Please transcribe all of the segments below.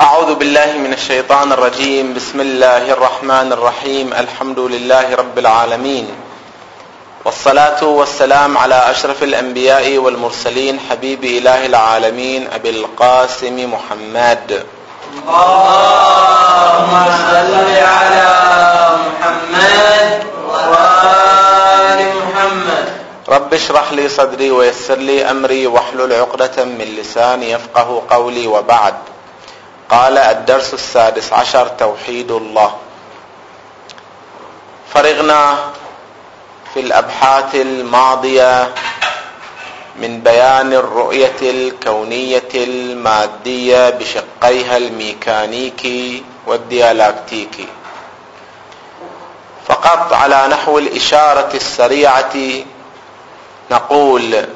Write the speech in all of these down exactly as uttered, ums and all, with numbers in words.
أعوذ بالله من الشيطان الرجيم. بسم الله الرحمن الرحيم. الحمد لله رب العالمين، والصلاة والسلام على أشرف الأنبياء والمرسلين، حبيب إله العالمين أبي القاسم محمد. اللهم صل على محمد وآل محمد. رب اشرح لي صدري ويسر لي أمري واحلل عقدة من لساني يفقه قولي، وبعد. قال الدرس السادس عشر: توحيد الله. فرغنا في الأبحاث الماضية من بيان الرؤية الكونية المادية بشقيها الميكانيكي والديالكتيكي، فقط على نحو الإشارة السريعة نقول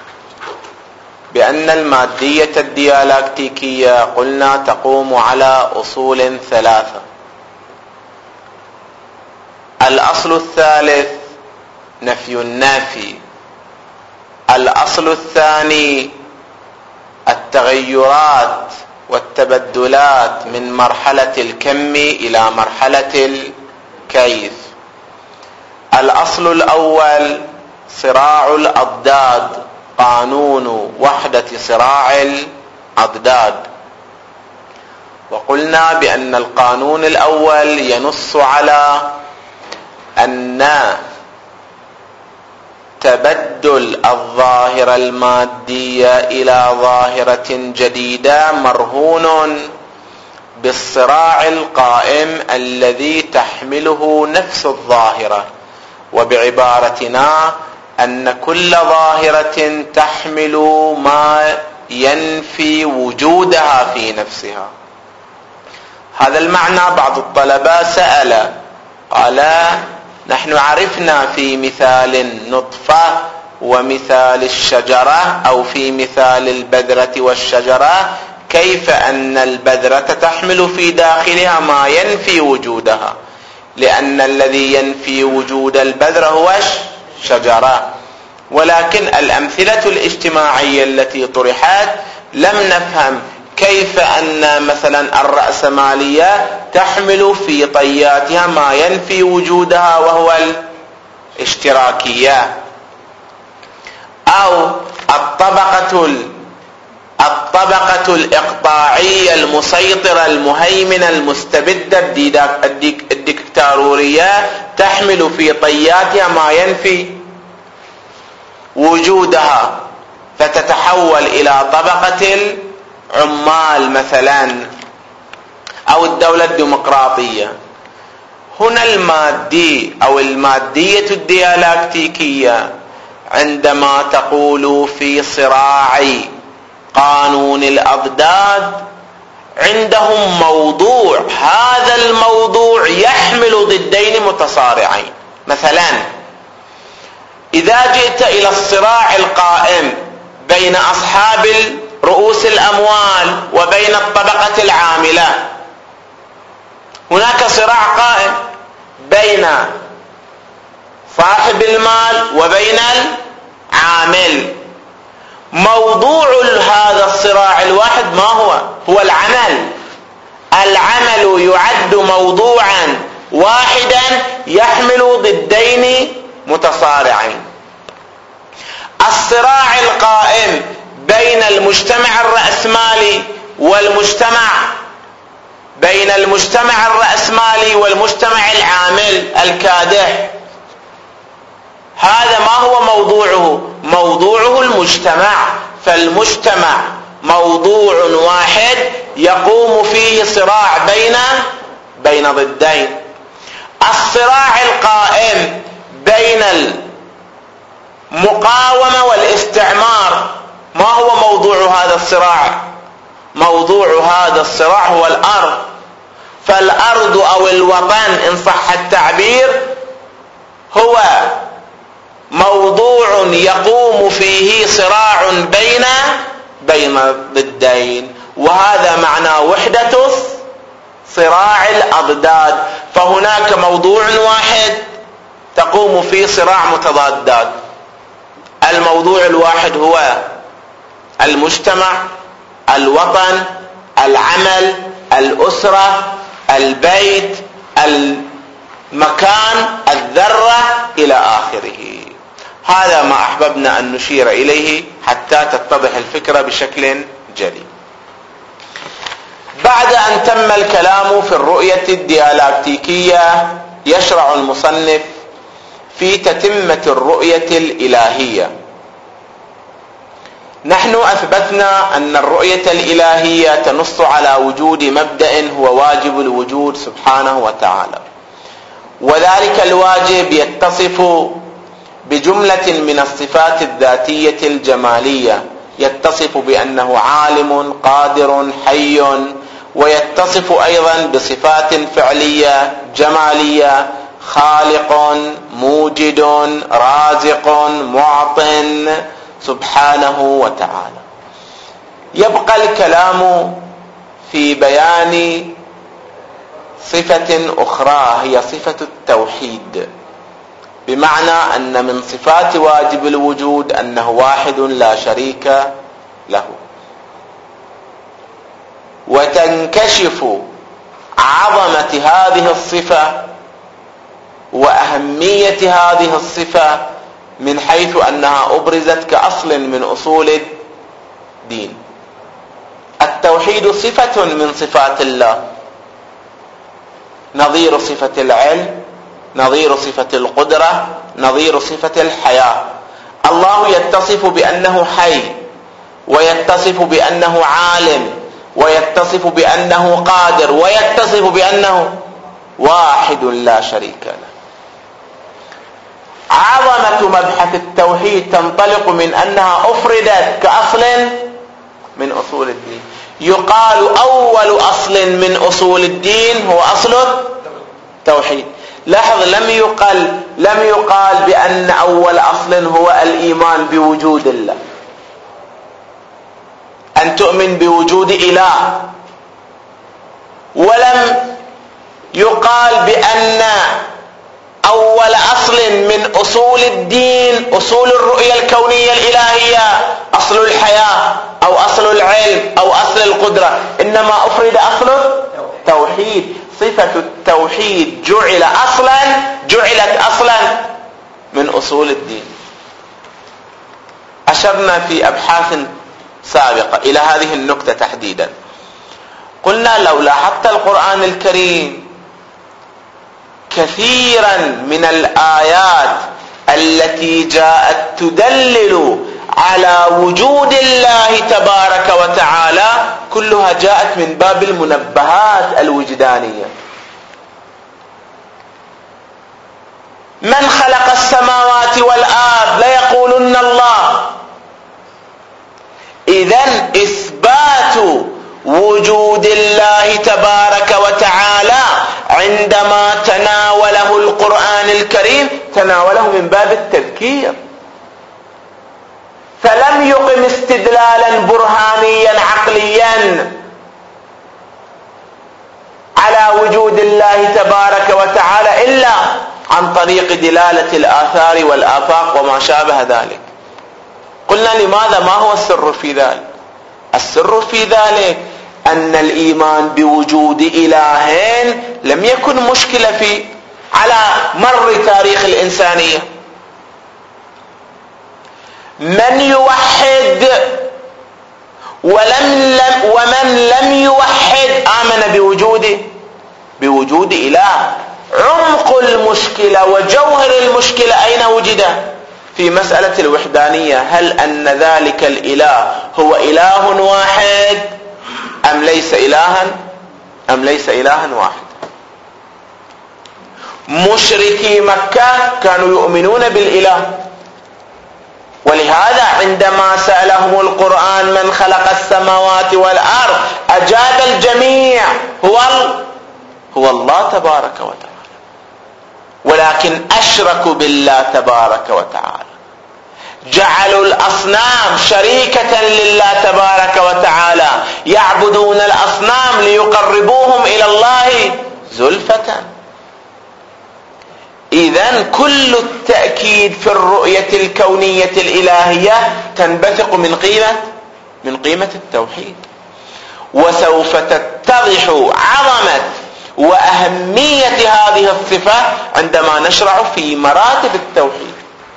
بأن المادية الديالكتيكية قلنا تقوم على أصول ثلاثة. الأصل الثالث نفي النافي، الأصل الثاني التغيرات والتبدلات من مرحلة الكم إلى مرحلة الكيف. الأصل الأول صراع الأضداد، قانون وحدة صراع الأضداد، وقلنا بأن القانون الأول ينص على أن تبدل الظاهرة المادية إلى ظاهرة جديدة مرهون بالصراع القائم الذي تحمله نفس الظاهرة، وبعبارتنا أن كل ظاهرة تحمل ما ينفي وجودها في نفسها. هذا المعنى بعض الطلبة سأل قال: نحن عرفنا في مثال النطفة ومثال الشجرة، أو في مثال البذرة والشجرة، كيف أن البذرة تحمل في داخلها ما ينفي وجودها، لأن الذي ينفي وجود البذرة هو شجرة. ولكن الأمثلة الاجتماعية التي طرحت لم نفهم كيف أن مثلا الرأسمالية تحمل في طياتها ما ينفي وجودها وهو الاشتراكية، أو الطبقة الطبقة الإقطاعية المسيطرة المهيمنة المستبدة الديكتاتورية تحمل في طياتها ما ينفي وجودها، فتتحول إلى طبقة العمال مثلا، أو الدولة الديمقراطية. هنا المادي أو المادية الديالكتيكية عندما تقول في صراع قانون الأضداد عندهم موضوع، هذا الموضوع يحمل ضدين متصارعين. مثلا إذا جئت إلى الصراع القائم بين أصحاب رؤوس الأموال وبين الطبقة العاملة، هناك صراع قائم بين صاحب المال وبين العامل. موضوع هذا الصراع الواحد ما هو؟ هو العمل. العمل يعد موضوعا واحدا يحمل ضدين متصارعين. الصراع القائم بين المجتمع الرأسمالي والمجتمع بين المجتمع الرأسمالي والمجتمع العامل الكادح، هذا ما هو موضوعه؟ موضوعه المجتمع. فالمجتمع موضوع واحد يقوم فيه صراع بين بين ضدين. الصراع القائم بين المقاومة والاستعمار، ما هو موضوع هذا الصراع؟ موضوع هذا الصراع هو الأرض. فالأرض أو الوطن إن صح التعبير هو موضوع يقوم فيه صراع بين بين ضدين، وهذا معنى وحدة صراع الأضداد. فهناك موضوع واحد تقوم فيه صراع متضادات. الموضوع الواحد هو المجتمع، الوطن، العمل، الأسرة، البيت، المكان، الذرة إلى آخره. هذا ما أحببنا أن نشير إليه حتى تتضح الفكرة بشكل جلي. بعد أن تم الكلام في الرؤية الديالكتيكية، يشرع المصنف في تتمة الرؤية الإلهية. نحن أثبتنا أن الرؤية الإلهية تنص على وجود مبدأ هو واجب الوجود سبحانه وتعالى، وذلك الواجب يتصف بجملة من الصفات الذاتية الجمالية، يتصف بأنه عالم قادر حي، ويتصف أيضا بصفات فعلية جمالية، خالق موجد رازق معط سبحانه وتعالى. يبقى الكلام في بيان صفة أخرى هي صفة التوحيد، بمعنى أن من صفات واجب الوجود أنه واحد لا شريك له. وتنكشف عظمة هذه الصفة وأهمية هذه الصفة من حيث أنها أبرزت كأصل من أصول الدين. التوحيد صفة من صفات الله، نظير صفة العلم، نظير صفة القدرة، نظير صفة الحياة. الله يتصف بأنه حي، ويتصف بأنه عالم، ويتصف بأنه قادر، ويتصف بأنه واحد لا شريك له. عظمة مبحث التوحيد تنطلق من أنها أفردت كأصل من أصول الدين. يقال أول أصل من أصول الدين هو أصل التوحيد. لاحظ، لم يقال لم يقال بأن أول أصل هو الإيمان بوجود الله، أن تؤمن بوجود إله، ولم يقال بأن أول أصل من أصول الدين أصول الرؤية الكونية الإلهية أصل الحياة أو أصل العلم أو أصل القدرة، إنما أفرد أصل التوحيد. صفة التوحيد جعل أصلا جعلت أصلا من أصول الدين. أشرنا في أبحاث سابقة إلى هذه النقطة تحديدا. قلنا لو لاحظت القرآن الكريم كثيرا من الآيات التي جاءت تدلل على وجود الله تبارك وتعالى كلها جاءت من باب المنبهات الوجدانية. من خلق السماوات والأرض ليقولن الله. إذن إثبات وجود الله تبارك وتعالى عندما تناوله القرآن الكريم تناوله من باب التذكير، فلم يقم استدلالا برهانيا عقليا على وجود الله تبارك وتعالى إلا عن طريق دلالة الآثار والآفاق وما شابه ذلك. قلنا لماذا؟ ما هو السر في ذلك؟ السر في ذلك أن الإيمان بوجود إلهين لم يكن مشكلة في على مر تاريخ الإنسانية. من يوحد ولم لم ومن لم يوحد آمن بوجوده بوجود إله. عمق المشكلة وجوهر المشكلة أين وجد؟ في مسألة الوحدانية. هل أن ذلك الإله هو إله واحد أم ليس إلها أم ليس إلها واحد؟ مشركي مكة كانوا يؤمنون بالإله، ولهذا عندما سألهم القرآن من خلق السماوات والأرض أجاب الجميع هو هو الله تبارك وتعالى، ولكن أشركوا بالله تبارك وتعالى، جعلوا الأصنام شريكة لله تبارك وتعالى، يعبدون الأصنام ليقربوهم إلى الله زلفة. إذن كل التأكيد في الرؤية الكونية الإلهية تنبثق من قيمة من قيمة التوحيد. وسوف تتضح يتضح عظمة وأهمية هذه الصفة عندما نشرع في مراتب التوحيد،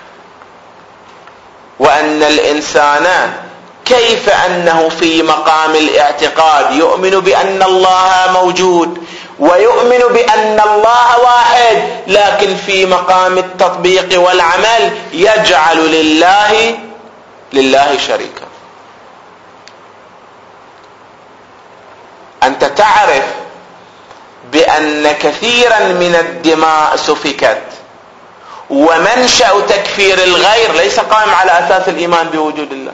وأن الإنسان كيف أنه في مقام الاعتقاد يؤمن بأن الله موجود ويؤمن بأن الله واحد، لكن في مقام التطبيق والعمل يجعل لله لله شريكا. أنت تعرف بأن كثيرا من الدماء سفكت، ومنشأ تكفير الغير ليس قائم على أساس الإيمان بوجود الله.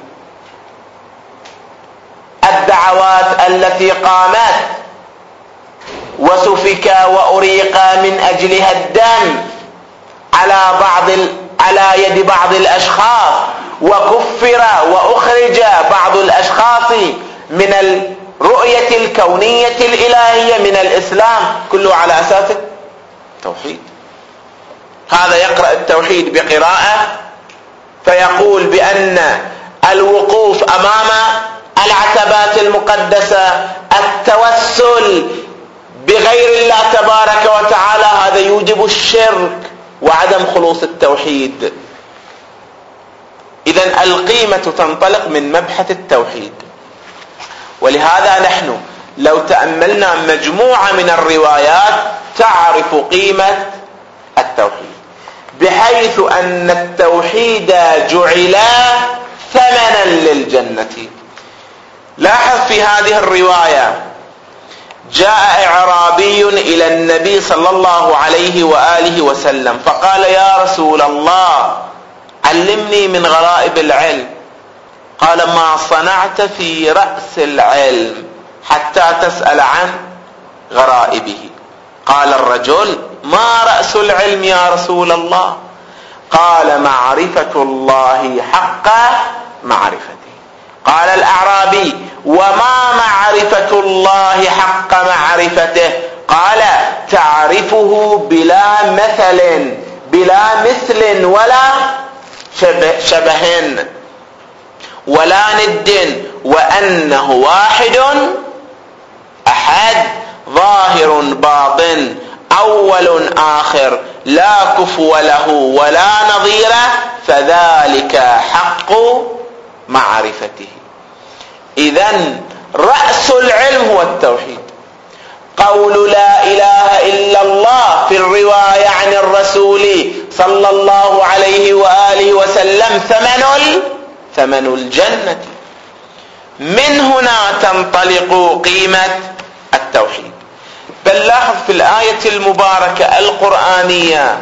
الدعوات التي قامت وسفك وأريق من أجلها الدم على بعض على يد بعض الأشخاص، وكفر وأخرج بعض الأشخاص من الرؤية الكونية الإلهية من الإسلام، كله على أساس التوحيد. هذا يقرأ التوحيد بقراءة فيقول بأن الوقوف أمام العتبات المقدسة، التوسل بغير الله تبارك وتعالى، هذا يوجب الشرك وعدم خلوص التوحيد. إذن القيمة تنطلق من مبحث التوحيد. ولهذا نحن لو تأملنا مجموعة من الروايات تعرف قيمة التوحيد، بحيث أن التوحيد جعل ثمنا للجنة. لاحظ في هذه الرواية جاء أعرابي إلى النبي صلى الله عليه وآله وسلم فقال: يا رسول الله علمني من غرائب العلم. قال: ما صنعت في رأس العلم حتى تسأل عن غرائبه؟ قال الرجل: ما رأس العلم يا رسول الله؟ قال: معرفة الله حق معرفته. قال الأعرابي: وما معرفة الله حق معرفته؟ قال: تعرفه بلا مثل بلا مثل ولا شبه, شبه ولا ند، وأنه واحد أحد ظاهر باطن أول آخر لا كفو له ولا نظير، فذلك حق معرفته. إذن رأس العلم هو التوحيد. قول لا إله إلا الله في الرواية عن الرسول صلى الله عليه وآله وسلم ثمن ثمن الجنة. من هنا تنطلق قيمة التوحيد. بل لاحظ في الآية المباركة القرآنية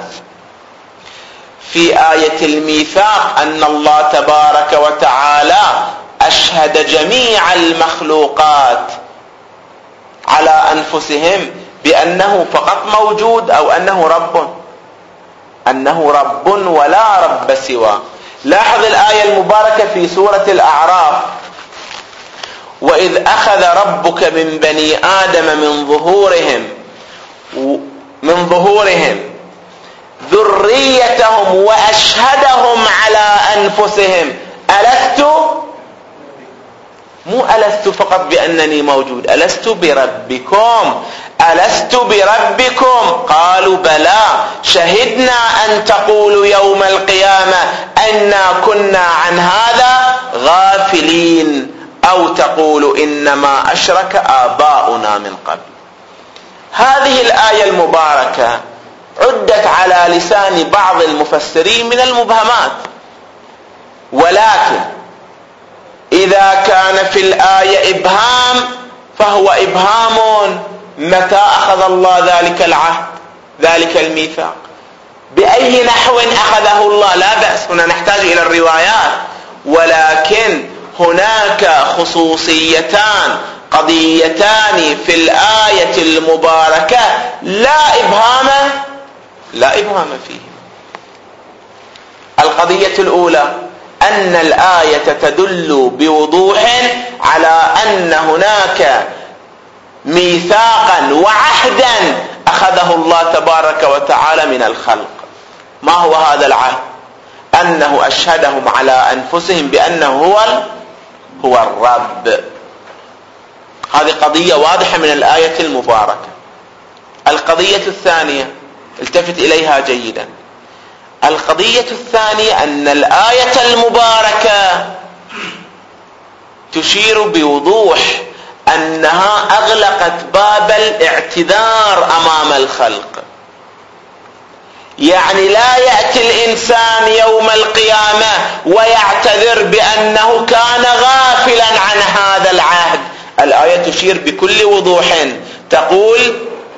في آية الميثاق أن الله تبارك وتعالى أشهد جميع المخلوقات على أنفسهم بأنه فقط موجود، أو أنه رب أنه رب ولا رب سواه. لاحظ الآية المباركة في سورة الأعراف: وإذ أخذ ربك من بني آدم من ظهورهم من ظهورهم ذريتهم وأشهدهم على أنفسهم ألست مو ألست فقط بأنني موجود، ألست بربكم ألست بربكم قالوا بلى شهدنا أن تقولوا يوم القيامة أنا كنا عن هذا غافلين أو تقولوا إنما أشرك آباؤنا من قبل. هذه الآية المباركة عدت على لسان بعض المفسرين من المبهمات، ولكن إذا كان في الآية إبهام فهو إبهام متى أخذ الله ذلك العهد ذلك الميثاق، بأي نحو أخذه الله، لا بأس، هنا نحتاج إلى الروايات، ولكن هناك خصوصيتان قضيتان في الآية المباركة لا إبهام لا إبهام فيه. القضية الأولى أن الآية تدل بوضوح على أن هناك ميثاقا وعهدا أخذه الله تبارك وتعالى من الخلق. ما هو هذا العهد؟ أنه أشهدهم على أنفسهم بأنه هو هو الرب. هذه قضية واضحة من الآية المباركة. القضية الثانية التفت إليها جيدا. القضية الثانية أن الآية المباركة تشير بوضوح أنها أغلقت باب الاعتذار أمام الخلق. يعني لا يأتي الإنسان يوم القيامة ويعتذر بأنه كان غافلا عن هذا العهد. الآية تشير بكل وضوح تقول: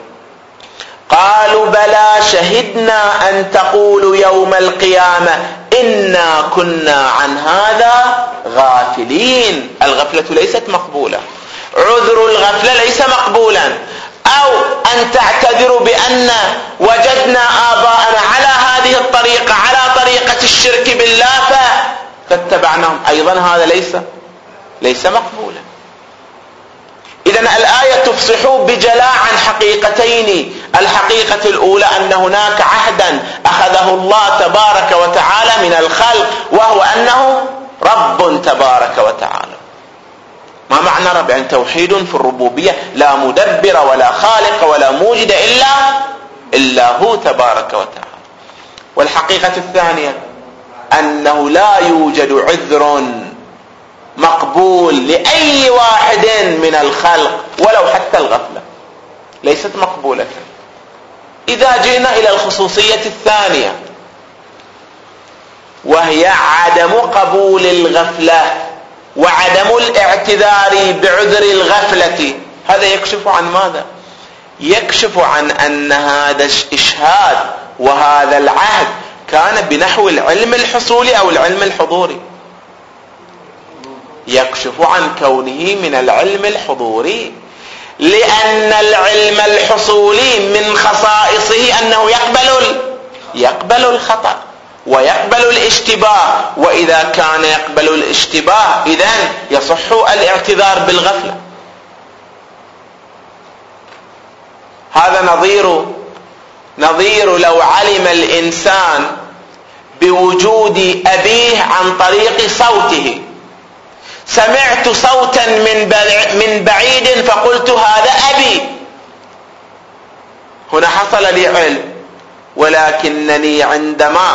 قالوا بلى شهدنا أن تقولوا يوم القيامة إنا كنا عن هذا غافلين. الغفلة ليست مقبولة، عذر الغفلة ليس مقبولا. أو أن تعتذروا بأن وجدنا آباءنا على هذه الطريقة، على طريقة الشرك بالله فاتبعناهم، أيضا هذا ليس ليس مقبولا. إذن الآية تفصح بجلاء عن حقيقتين. الحقيقة الأولى أن هناك عهدا أخذه الله تبارك وتعالى من الخلق، وهو أنه رب تبارك وتعالى. ما معنى رب؟ يعني توحيد في الربوبية، لا مدبر ولا خالق ولا موجد إلا إلا هو تبارك وتعالى. والحقيقة الثانية أنه لا يوجد عذر مقبول لأي واحد من الخلق ولو حتى الغفلة ليست مقبولة. إذا جئنا إلى الخصوصية الثانية وهي عدم قبول الغفلة وعدم الاعتذار بعذر الغفلة، هذا يكشف عن ماذا؟ يكشف عن أن هذا الإشهاد وهذا العهد كان بنحو العلم الحصولي أو العلم الحضوري. يكشف عن كونه من العلم الحضوري، لأن العلم الحصولي من خصائصه أنه يقبل يقبل الخطأ ويقبل الاشتباه، وإذا كان يقبل الاشتباه إذن يصح الاعتذار بالغفلة. هذا نظير نظير لو علم الإنسان بوجود أبيه عن طريق صوته. سمعت صوتا من بعيد فقلت هذا أبي، هنا حصل لي علم. ولكنني عندما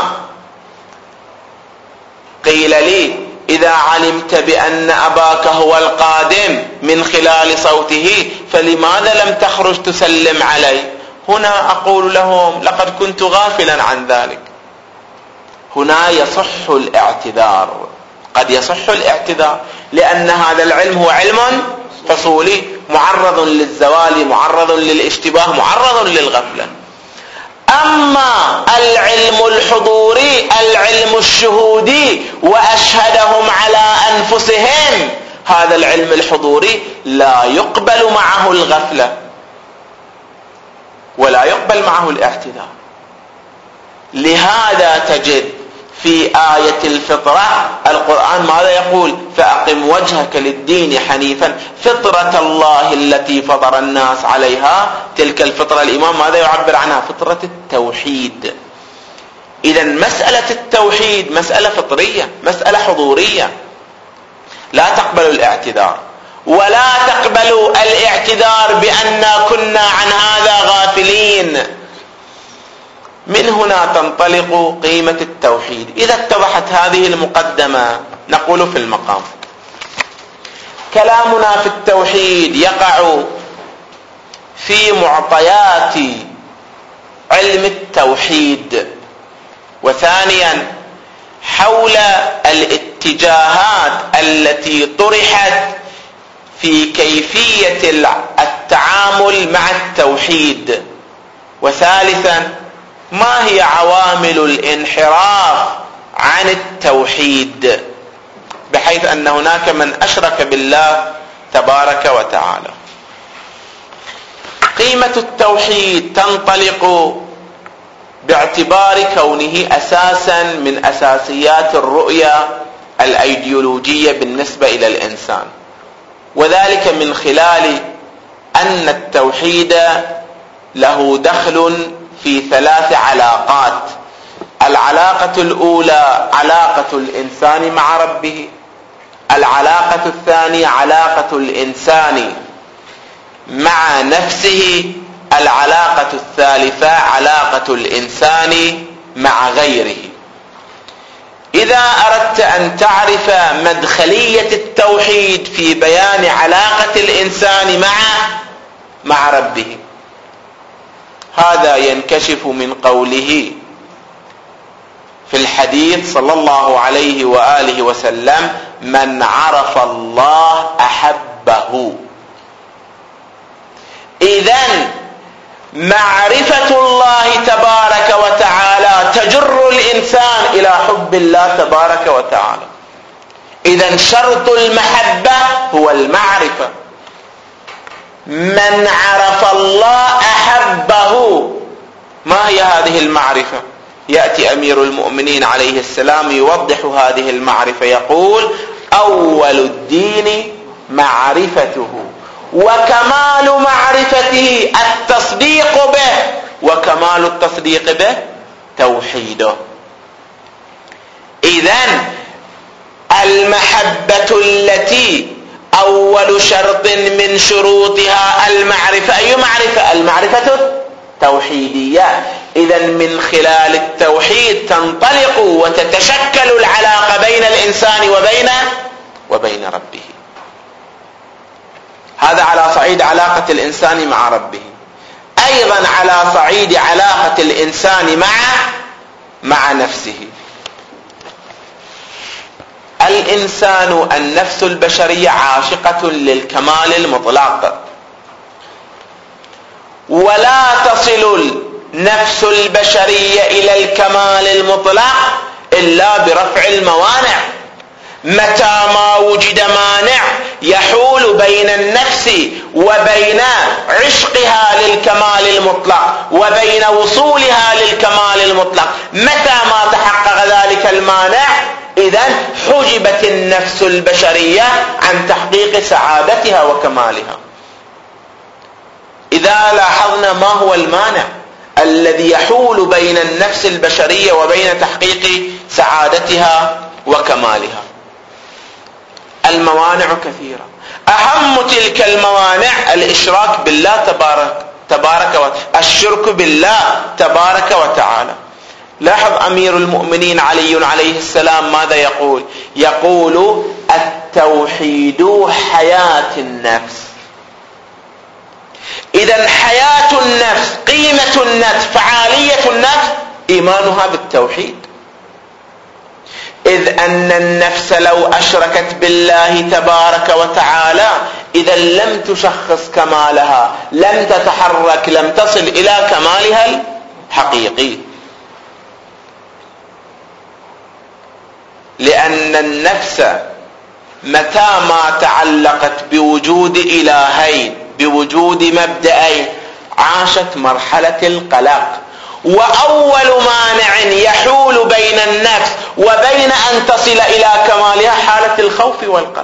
قيل لي إذا علمت بأن أباك هو القادم من خلال صوته فلماذا لم تخرج تسلم علي؟ هنا أقول لهم لقد كنت غافلا عن ذلك. هنا يصح الاعتذار، قد يصح الاعتذار، لأن هذا العلم هو علم حصولي معرض للزوال، معرض للاشتباه، معرض للغفلة. أما العلم الحضوري، العلم الشهودي، وأشهدهم على أنفسهم، هذا العلم الحضوري لا يقبل معه الغفلة ولا يقبل معه الاعتذار. لهذا تجد في آية الفطرة القرآن ماذا يقول؟ فأقم وجهك للدين حنيفا فطرة الله التي فطر الناس عليها. تلك الفطرة الإمام ماذا يعبر عنها؟ فطرة التوحيد. إذن مسألة التوحيد مسألة فطرية، مسألة حضورية، لا تقبل الاعتذار ولا تقبل الاعتذار بأننا كنا عن هذا غافلين. من هنا تنطلق قيمة التوحيد. إذا اتضحت هذه المقدمة نقول في المقام: كلامنا في التوحيد يقع في معطيات علم التوحيد، وثانيا حول الاتجاهات التي طرحت في كيفية التعامل مع التوحيد، وثالثا ما هي عوامل الانحراف عن التوحيد، بحيث أن هناك من أشرك بالله تبارك وتعالى. قيمة التوحيد تنطلق باعتبار كونه أساسا من أساسيات الرؤية الأيديولوجية بالنسبة إلى الإنسان، وذلك من خلال أن التوحيد له دخل في ثلاث علاقات. العلاقة الأولى علاقة الإنسان مع ربه، العلاقة الثانية علاقة الإنسان مع نفسه. العلاقة الثالثة علاقة الإنسان مع غيره. إذا أردت أن تعرف مدخلية التوحيد في بيان علاقة الإنسان مع مع ربه، هذا ينكشف من قوله في الحديث صلى الله عليه وآله وسلم: من عرف الله أحبه. إذن معرفة الله تبارك وتعالى تجر الإنسان إلى حب الله تبارك وتعالى. إذن شرط المحبة هو المعرفة. من عرف الله أحبه. ما هي هذه المعرفة؟ يأتي أمير المؤمنين عليه السلام يوضح هذه المعرفة، يقول: أول الدين معرفته، وكمال معرفته التصديق به، وكمال التصديق به توحيده. إذن المحبة التي أول شرط من شروطها المعرفة، أي معرفة؟ المعرفة التوحيدية. إذن من خلال التوحيد تنطلق وتتشكل العلاقة بين الإنسان وبين وبين ربه. هذا على صعيد علاقة الإنسان مع ربه. أيضا على صعيد علاقة الإنسان مع مع نفسه. الإنسان النفس البشرية عاشقة للكمال المطلق، ولا تصل النفس البشرية إلى الكمال المطلق إلا برفع الموانع. متى ما وجد مانع يحول بين النفس وبين عشقها للكمال المطلق وبين وصولها للكمال المطلق، متى ما تحقق ذلك المانع إذن حجبت النفس البشرية عن تحقيق سعادتها وكمالها. إذا لاحظنا ما هو المانع الذي يحول بين النفس البشرية وبين تحقيق سعادتها وكمالها؟ الموانع كثيرة. أهم تلك الموانع الإشراك بالله تبارك تبارك وتعالى، الشرك بالله تبارك وتعالى. لاحظ أمير المؤمنين علي عليه السلام ماذا يقول؟ يقول: التوحيد حياة النفس. إذن حياة النفس، قيمة النفس، فعالية النفس إيمانها بالتوحيد. إذ أن النفس لو أشركت بالله تبارك وتعالى إذا لم تشخص كمالها، لم تتحرك، لم تصل إلى كمالها الحقيقي. لأن النفس متى ما تعلقت بوجود إلهين، بوجود مبدأين، عاشت مرحلة القلق. وأول مانع يحول بين النفس وبين أن تصل إلى كمالها حالة الخوف والقلق.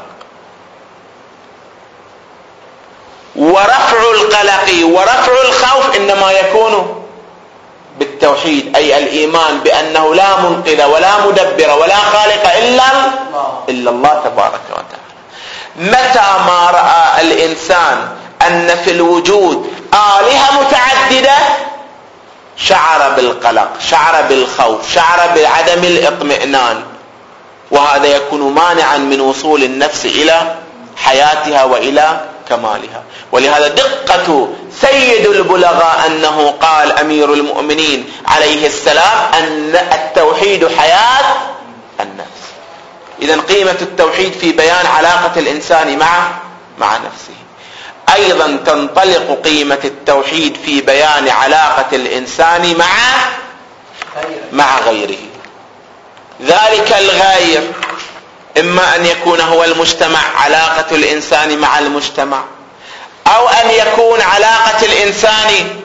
ورفع القلق ورفع الخوف إنما يكون بالتوحيد، أي الإيمان بأنه لا منقذ ولا مدبر ولا خالق إلا إلا الله تبارك وتعالى. متى ما رأى الإنسان أن في الوجود آلهة متعددة شعر بالقلق، شعر بالخوف، شعر بعدم الاطمئنان، وهذا يكون مانعا من وصول النفس إلى حياتها وإلى كمالها. ولهذا دقة سيد البلغاء أنه قال أمير المؤمنين عليه السلام أن التوحيد حياة النفس. إذن قيمة التوحيد في بيان علاقة الإنسان مع مع نفسه. أيضا تنطلق قيمة التوحيد في بيان علاقة الإنسان مع مع غيره. ذلك الغير إما أن يكون هو المجتمع، علاقة الإنسان مع المجتمع، أو أن يكون علاقة الإنسان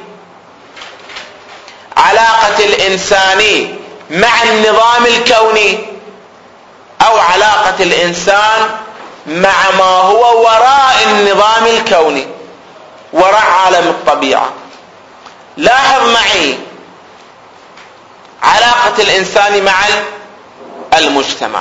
علاقة الإنسان مع النظام الكوني، أو علاقة الإنسان مع ما هو وراء النظام الكوني، وراء عالم الطبيعة. لاحظ معي علاقة الإنسان مع المجتمع.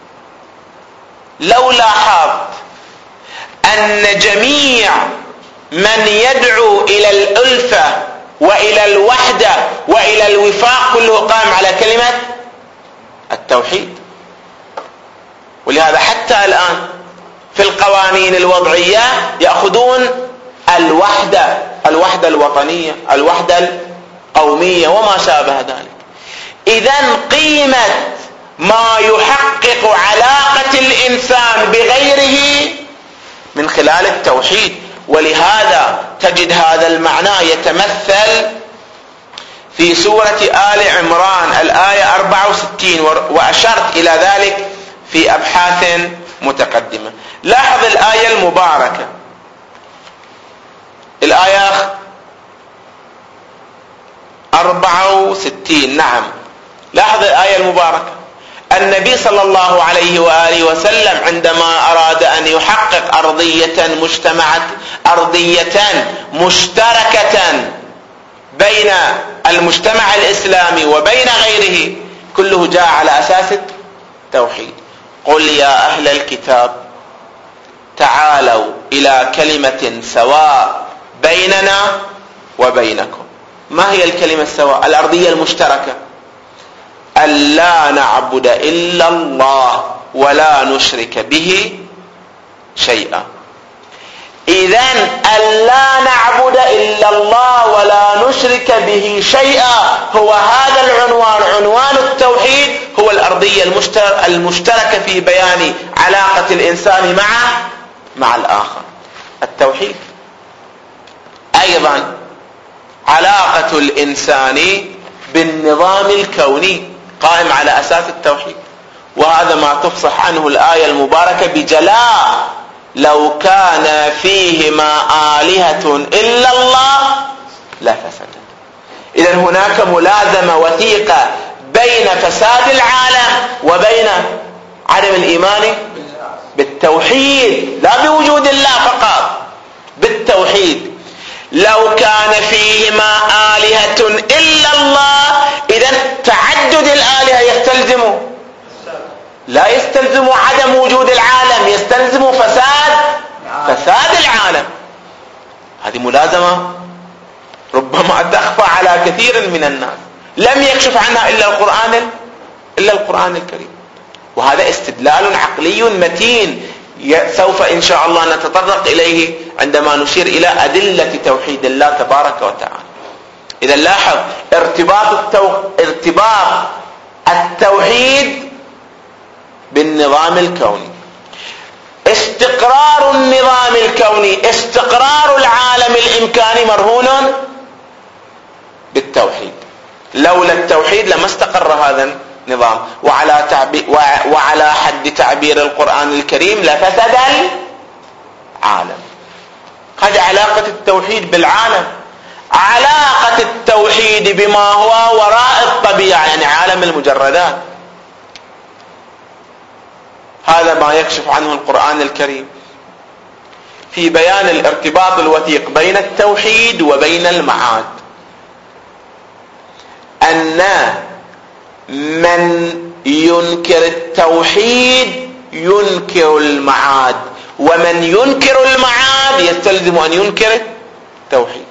لو لاحظت أن جميع من يدعو إلى الألفة وإلى الوحدة وإلى الوفاق كله قائم على كلمة التوحيد. ولهذا حتى الآن في القوانين الوضعية يأخذون الوحدة، الوحدة الوطنية، الوحدة القومية وما شابه ذلك. إذن قيمة ما يحقق علاقة الإنسان بغيره من خلال التوحيد. ولهذا تجد هذا المعنى يتمثل في سورة آل عمران الآية أربعة وستين، وأشرت إلى ذلك في أبحاث متقدمة. لاحظ الآية المباركة، الآية أربعة وستين. نعم، لاحظ الآية المباركة. النبي صلى الله عليه وآله وسلم عندما أراد أن يحقق أرضية مجتمعة أرضية مشتركة بين المجتمع الإسلامي وبين غيره كله جاء على أساس التوحيد. قل يا أهل الكتاب تعالوا إلى كلمة سواء بيننا وبينكم. ما هي الكلمة السواء؟ الأرضية المشتركة، ألا نعبد إلا الله ولا نشرك به شيئا. إذن ألا نعبد إلا الله ولا نشرك به شيئا هو هذا العنوان، عنوان التوحيد، هو الأرضية المشتركة في بيان علاقة الإنسان مع مع الآخر. التوحيد أيضا علاقة الإنسان بالنظام الكوني قائم على أساس التوحيد، وهذا ما تفصح عنه الآية المباركة بجلاء: لو كان فيهما آلهة إلا الله لفسدتا. إذن هناك ملازمة وثيقة بين فساد العالم وبين عدم الإيمان بالتوحيد، لا بوجود الله فقط، بالتوحيد. لو كان فيهما آلهة إلا الله، إذن تعدد الآلهة يستلزم لا يستلزم عدم وجود العالم، يستلزم فساد فساد العالم. هذه ملازمة ربما تخفى على كثير من الناس، لم يكشف عنها إلا القرآن إلا القرآن الكريم. وهذا استدلال عقلي متين سوف إن شاء الله نتطرق إليه عندما نشير إلى أدلة توحيد الله تبارك وتعالى. إذا لاحظ ارتباط التو... ارتباط التوحيد بالنظام الكوني، استقرار النظام الكوني، استقرار العالم الإمكاني مرهون بالتوحيد. لولا التوحيد لما استقر هذا النظام. وعلى, تعبي... وعلى حد تعبير القرآن الكريم لفسد العالم. هذه علاقة التوحيد بالعالم، علاقة التوحيد بما هو وراء الطبيعة، يعني عالم المجردات. هذا ما يكشف عنه القرآن الكريم في بيان الارتباط الوثيق بين التوحيد وبين المعاد. أن من ينكر التوحيد ينكر المعاد، ومن ينكر المعاد يستلزم أن ينكر التوحيد.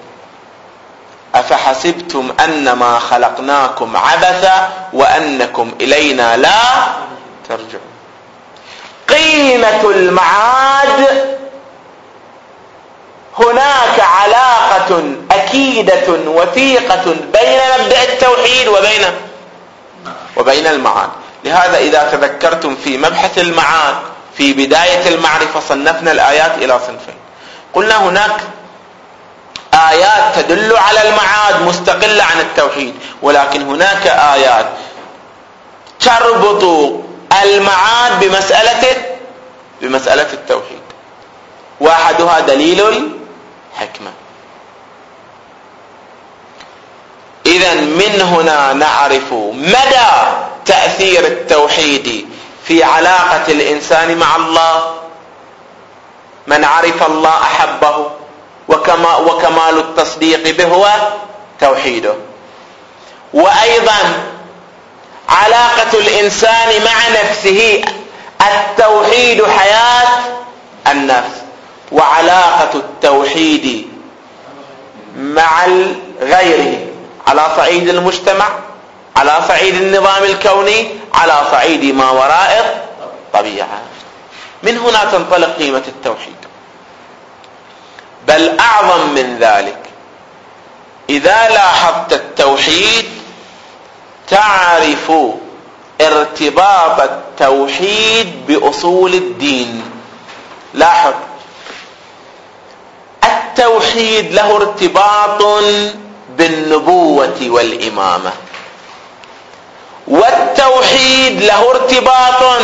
أفحسبتم أنما خلقناكم عبثا وأنكم إلينا لا ترجعون. قيمة المعاد، هناك علاقة أكيدة وثيقة بين مبدأ التوحيد وبين وبين المعاد. لهذا إذا تذكرتم في مبحث المعاد في بداية المعرفة صنفنا الآيات إلى صنفين. قلنا هناك آيات تدل على المعاد مستقلة عن التوحيد، ولكن هناك آيات تربط المعاد بمسألة بمسألة التوحيد. واحدها دليل الحكمة. إذن من هنا نعرف مدى تأثير التوحيد في علاقة الإنسان مع الله. من عرف الله أحبه، وكما وكمال التصديق به هو توحيده. وأيضا علاقة الإنسان مع نفسه، التوحيد حياة النفس، وعلاقة التوحيد مع غيره على صعيد المجتمع، على صعيد النظام الكوني، على صعيد ما وراء الطبيعة. من هنا تنطلق قيمة التوحيد. بل أعظم من ذلك، إذا لاحظت التوحيد تعرف ارتباط التوحيد بأصول الدين. لاحظ، التوحيد له ارتباط بالنبوة والإمامة، والتوحيد له ارتباط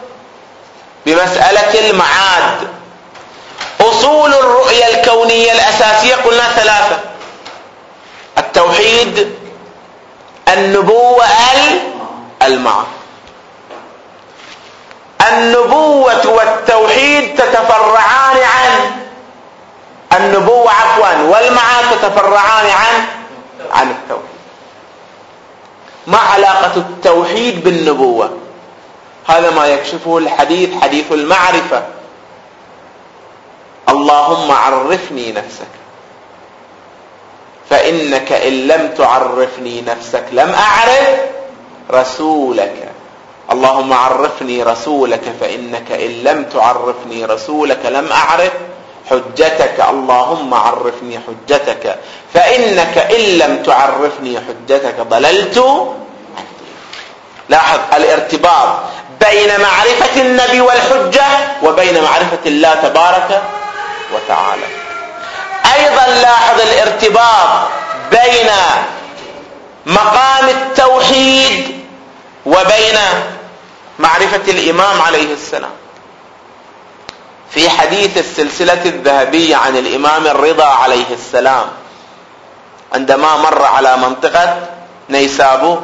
بمسألة المعاد. أصول الرؤية الكونية الأساسية قلنا ثلاثة: التوحيد، النبوة، المعاد. النبوة والتوحيد تتفرعان عن النبوة عفوا والمعاد تتفرعان عن عن التوحيد. ما علاقة التوحيد بالنبوة؟ هذا ما يكشفه الحديث، حديث المعرفة: اللهم عرفني نفسك فإنك إن لم تعرفني نفسك لم أعرف رسولك. اللهم عرفني رسولك فإنك إن لم تعرفني رسولك لم أعرف حجتك. اللهم عرفني حجتك فإنك إن لم تعرفني حجتك ضللت. لاحظ الارتباط بين معرفة النبي والحجة وبين معرفة الله تبارك وتعالى. أيضا لاحظ الارتباط بين مقام التوحيد وبين معرفة الإمام عليه السلام. في حديث السلسلة الذهبية عن الإمام الرضا عليه السلام عندما مر على منطقة نيسابور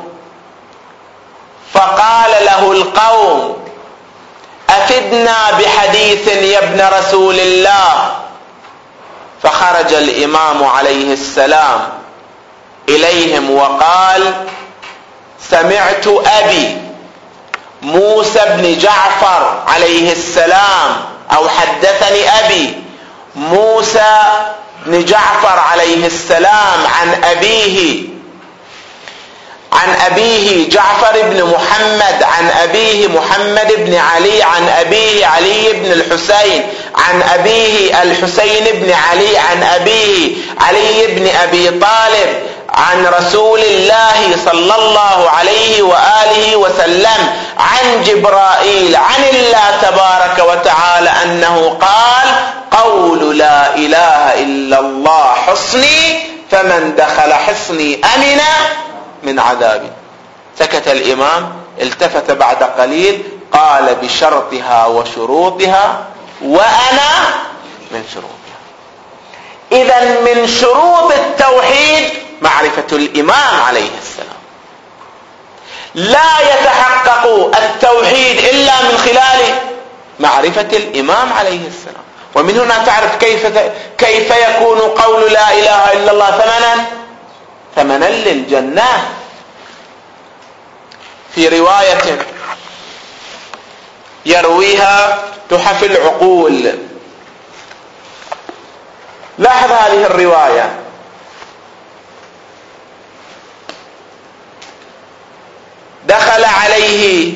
فقال له القوم: أفدنا بحديث يا ابن رسول الله. فخرج الإمام عليه السلام إليهم وقال: سمعت أبي موسى بن جعفر عليه السلام، أو حدثني أبي موسى بن جعفر عليه السلام عن أبيه عن أبيه جعفر بن محمد عن أبيه محمد بن علي عن أبيه علي بن الحسين عن أبيه الحسين بن علي عن أبيه علي بن أبي طالب عن رسول الله صلى الله عليه وآله وسلم عن جبرائيل عن الله تبارك وتعالى أنه قال: قول لا إله إلا الله حصني، فمن دخل حصني أمن من عذابي. سكت الإمام، التفت بعد قليل قال: بشرطها وشروطها وأنا من شروطها. إذن من شروط التوحيد معرفة الإمام عليه السلام. لا يتحقق التوحيد إلا من خلال معرفة الإمام عليه السلام. ومن هنا تعرف كيف كيف يكون قول لا إله إلا الله ثمنا ثمنا للجنة. في رواية يرويها تحف العقول، لاحظ هذه الرواية: دخل عليه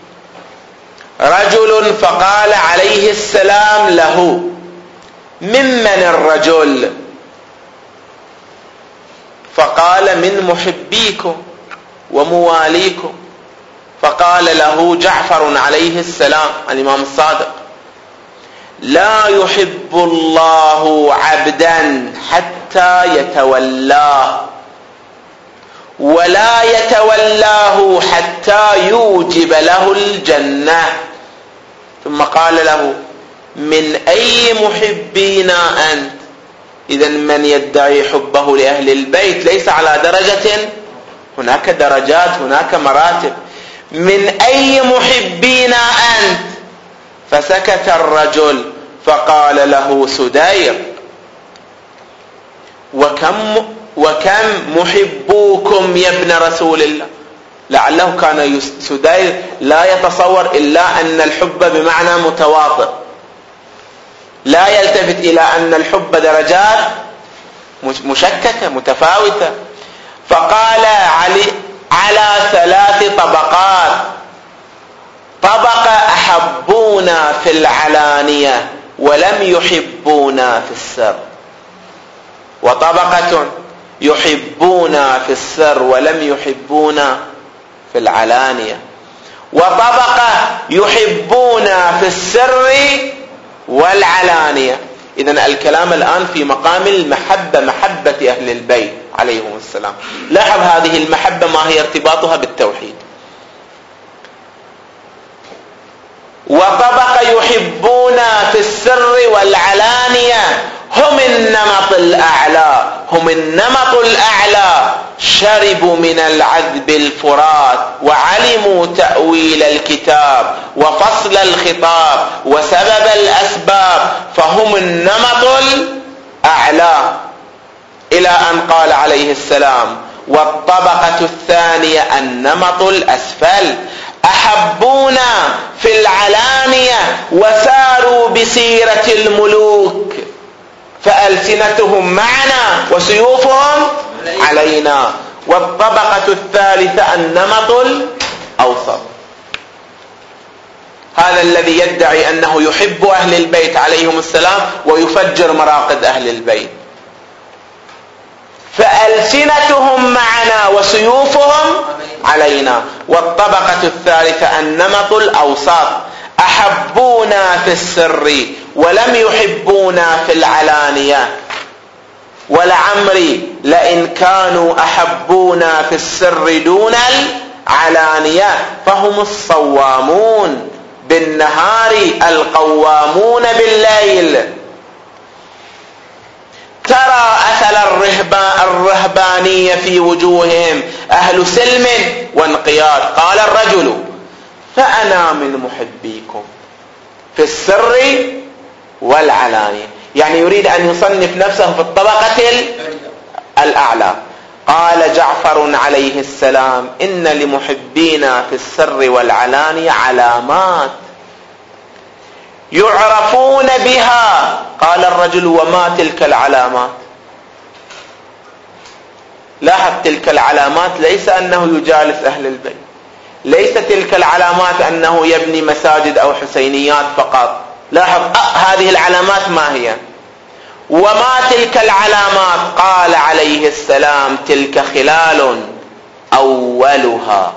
رجل فقال عليه السلام له: ممن الرجل؟ فقال: من محبيكم ومواليكم. فقال له جعفر عليه السلام الإمام الصادق: لا يحب الله عبدا حتى يتولاه، ولا يتولاه حتى يوجب له الجنة. ثم قال له: من أي محبينا أنت؟ إذن من يدعي حبه لأهل البيت ليس على درجة، هناك درجات، هناك مراتب. من أي محبينا أنت؟ فسكت الرجل فقال له سدير: وكم وكم محبوكم يا ابن رسول الله. لعله كان سدير لا يتصور إلا أن الحب بمعنى متواطئ، لا يلتفت إلى أن الحب درجات مشككة متفاوتة. فقال علي على ثلاث طبقات: طبقة أحبونا في العلانية ولم يحبونا في السر، وطبقة يحبونا في السر ولم يحبونا في العلانية، وطبقة يحبونا في السر والعلانية. إذن الكلام الآن في مقام المحبة، محبة أهل البيت عليهم السلام. لاحظ هذه المحبة ما هي ارتباطها بالتوحيد. وطبقة يحبونا في السر والعلانية هم النمط الأعلى، هم النمط الأعلى، شربوا من العذب الفرات وعلموا تأويل الكتاب وفصل الخطاب وسبب الأسباب، فهم النمط الأعلى. إلى أن قال عليه السلام: والطبقة الثانية النمط الأسفل، أحبونا في العلانية وساروا بسيرة الملوك، فألسنتهم معنا وسيوفهم علينا. والطبقة الثالثة النمط الأوسط، هذا الذي يدعي أنه يحب أهل البيت عليهم السلام ويفجر مراقد أهل البيت، فألسنتهم معنا وسيوفهم علينا. والطبقة الثالثة النمط الأوسط، أحبونا في السر ولم يحبونا في العلانية، ولعمري لئن كانوا أحبونا في السر دون العلانية فهم الصوامون بالنهار القوامون بالليل. ترى أثل الرهبانية في وجوههم، أهل سلم وانقياد. قال الرجل: فأنا من محبيكم في السر والعلانية، يعني يريد أن يصنف نفسه في الطبقة الأعلى. قال جعفر عليه السلام: إن لمحبينا في السر والعلانية علامات يعرفون بها. قال الرجل: وما تلك العلامات؟ لاحظ، تلك العلامات ليس أنه يجالس أهل البيت، ليس تلك العلامات أنه يبني مساجد أو حسينيات فقط. لاحظ أه هذه العلامات ما هي؟ وما تلك العلامات؟ قال عليه السلام: تلك خلال أولها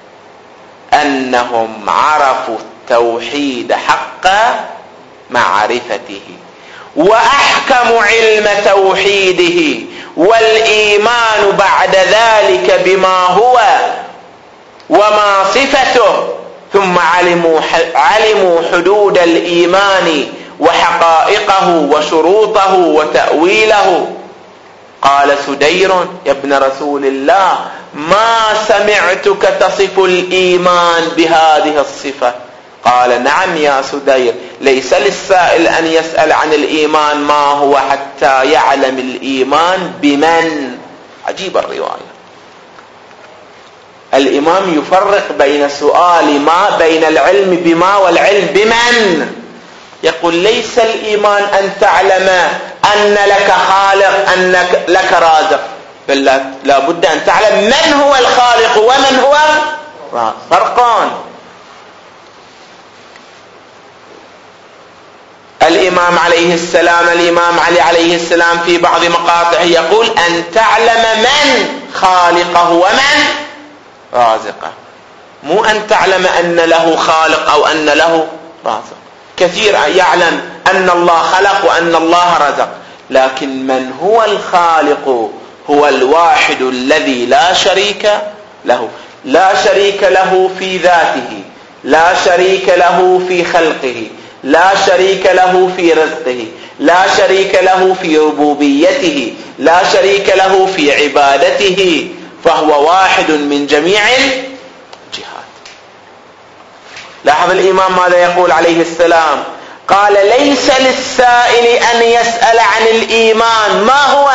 أنهم عرفوا التوحيد حق معرفته، وأحكم علم توحيده، والإيمان بعد ذلك بما هو وما صفته، ثم علموا علموا حدود الإيمان وحقائقه وشروطه وتأويله. قال سدير: يا ابن رسول الله، ما سمعتك تصف الإيمان بهذه الصفة. قال: نعم يا سدير، ليس للسائل أن يسأل عن الإيمان ما هو حتى يعلم الإيمان بمن. عجيب الرواية. الإمام يفرق بين سؤال ما، بين العلم بما والعلم بمن. يقول: ليس الإيمان أن تعلم أن لك خالق، أنك لك رازق، بل لا بد أن تعلم من هو الخالق ومن هو الرازق، فرقان. الإمام عليه السلام الإمام علي عليه السلام في بعض مقاطعه يقول: أن تعلم من خالقه ومن رازقه، مو أن تعلم أن له خالق أو أن له رازق. كثير يعلم أن الله خلق وأن الله رزق، لكن من هو الخالق هو الواحد الذي لا شريك له، لا شريك له في ذاته، لا شريك له في خلقه، لا شريك له في رزقه، لا شريك له في ربوبيته، لا شريك له في عبادته، فهو واحد من جميع الجهات. لاحظ الإمام ماذا يقول عليه السلام؟ قال: ليس للسائل أن يسأل عن الإيمان ما هو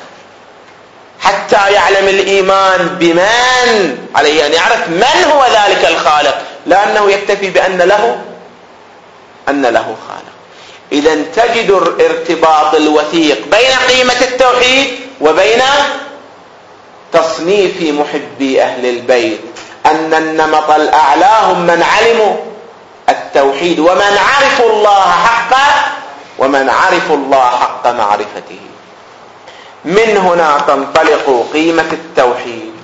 حتى يعلم الإيمان بمن. عليه أن يعرف من هو ذلك الخالق، لأنه يكتفي بأن له أن له خالق. إذن تجد الارتباط الوثيق بين قيمة التوحيد وبين تصنيف محبي أهل البيت، أن النمط الأعلى هم من علموا التوحيد ومن عرفوا الله حق ومن عرفوا الله حق معرفته. من هنا تنطلق قيمة التوحيد،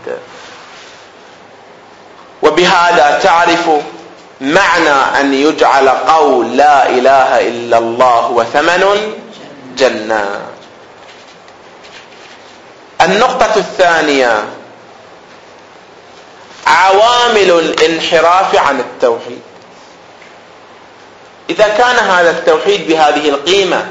وبهذا تعرف معنى أن يجعل قول لا إله إلا الله وثمن الجنة. النقطة الثانية عوامل الانحراف عن التوحيد. إذا كان هذا التوحيد بهذه القيمة،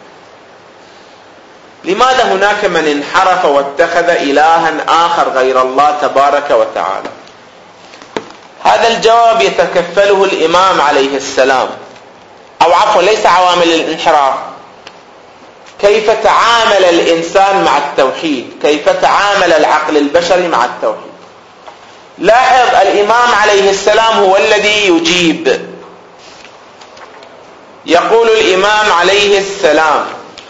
لماذا هناك من انحرف واتخذ إلها آخر غير الله تبارك وتعالى؟ هذا الجواب يتكفله الإمام عليه السلام، أو عفوا ليس عوامل الانحراف، كيف تعامل الإنسان مع التوحيد، كيف تعامل العقل البشري مع التوحيد. لاحظ الإمام عليه السلام هو الذي يجيب. يقول الإمام عليه السلام: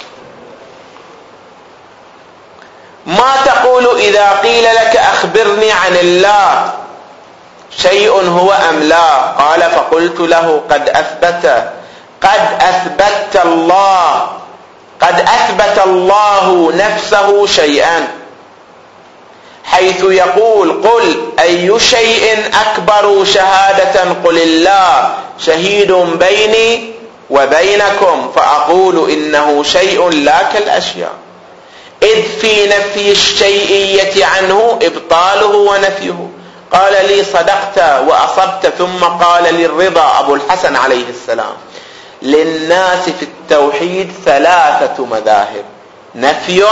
ما تقول إذا قيل لك أخبرني عن الله، شيء هو أم لا؟ قال: فقلت له قد أثبت قد أثبت الله قد أثبت الله نفسه شيئا، حيث يقول: قل أي شيء أكبر شهادة؟ قل الله شهيد بيني وبينكم، فأقول إنه شيء لا كالأشياء، إذ في نفي الشيئية عنه إبطاله ونفيه. قال لي: صدقت وأصبت. ثم قال للرضا أبو الحسن عليه السلام: للناس في التوحيد ثلاثة مذاهب، نفي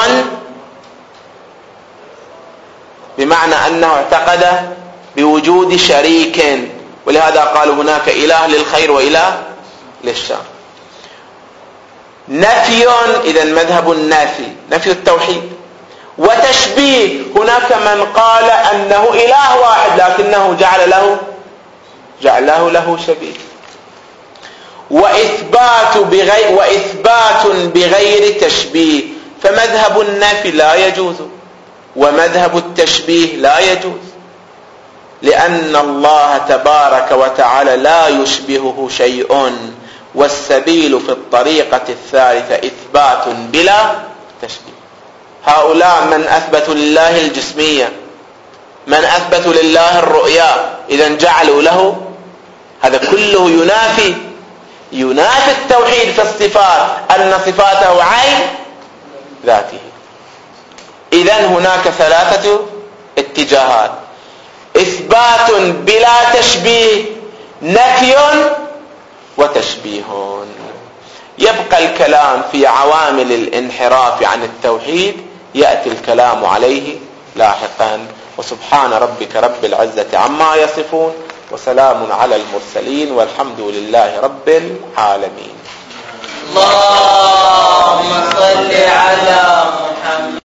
بمعنى أنه اعتقد بوجود شريك، ولهذا قالوا هناك إله للخير وإله للشر. نفي، إذا مذهب النافي، نفي التوحيد. وتشبيه، هناك من قال أنه إله واحد لكنه جعل له جعله له شبيه. وإثبات بغير وإثبات بغير تشبيه، فمذهب النفي لا يجوز ومذهب التشبيه لا يجوز، لأن الله تبارك وتعالى لا يشبهه شيء، والسبيل في الطريقة الثالثة إثبات بلا تشبيه. هؤلاء من أثبتوا لله الجسمية، من أثبتوا لله الرؤيا، إذن جعلوا له، هذا كله ينافي ينافي التوحيد في الصفات، أن صفاته عين ذاته. إذن هناك ثلاثة اتجاهات: إثبات بلا تشبيه، نفي، وتشبيه. يبقى الكلام في عوامل الانحراف عن التوحيد، يأتي الكلام عليه لاحقا. وسبحان ربك رب العزة عما يصفون، وسلام على المرسلين، والحمد لله رب العالمين. اللهم صل على محمد.